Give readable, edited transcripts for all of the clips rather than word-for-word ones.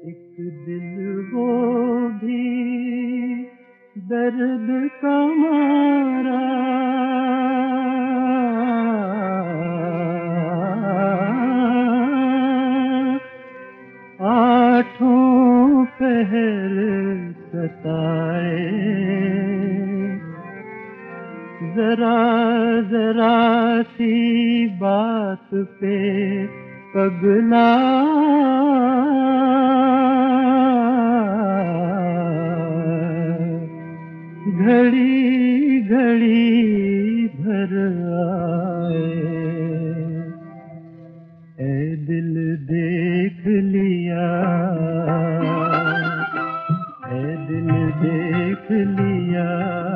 एक दिल वो भी दर्द का मारा, आठों पहर सताए, जरा जरा सी बात पे पगला, घड़ी घड़ी भर आए। ऐ दिल देख लिया, ऐ दिल देख लिया,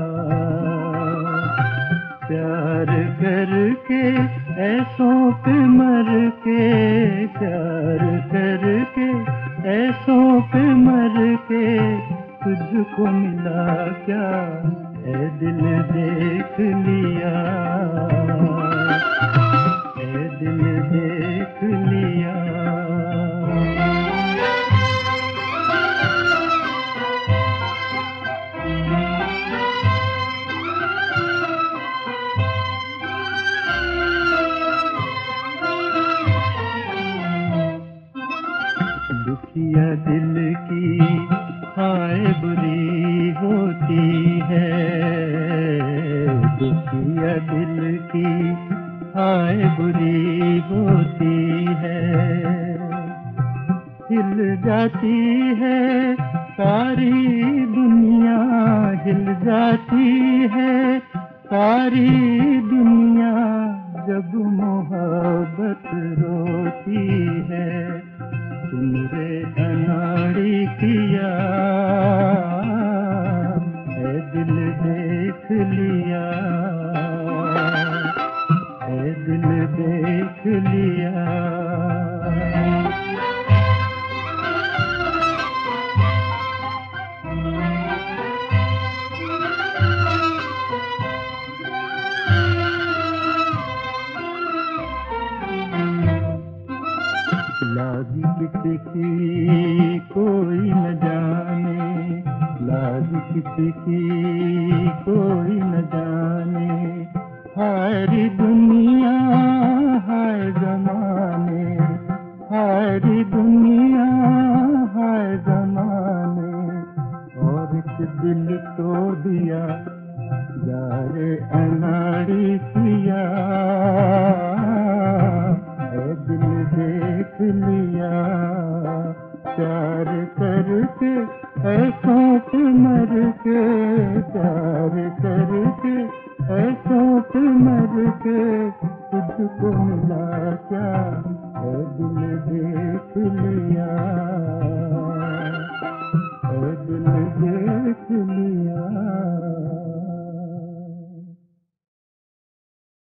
प्यार करके ऐसों पे मर के, प्यार करके ऐसों पे मर के तुझको मिला क्या? ऐ दिल देख लिया, ऐ दिल देख लिया। दुखिया दिल की हाय बुरी होती है, दुखिया दिल की हाय बुरी होती है। हिल जाती है सारी दुनिया, हिल जाती है सारी दुनिया, जब मोहब्बत रोती है। सुन रे अनाड़ी किया, ऐ दिल देख लिया, ऐ दिल देख लिया। लाज किसी की कोई न जाने, लाज किसी की कोई न जाने, हारी दुनिया हाय ज़माने, हारी दुनिया हाय ज़माने। और एक दिल तोड़ दिया यारे अनाड़ी किया, ऐ दिल देख लिया, प्यार करके ऐसों पे मर के, प्यार करके ऐसों पे मर के तुझको मिला क्या? ऐ दिल देख लिया।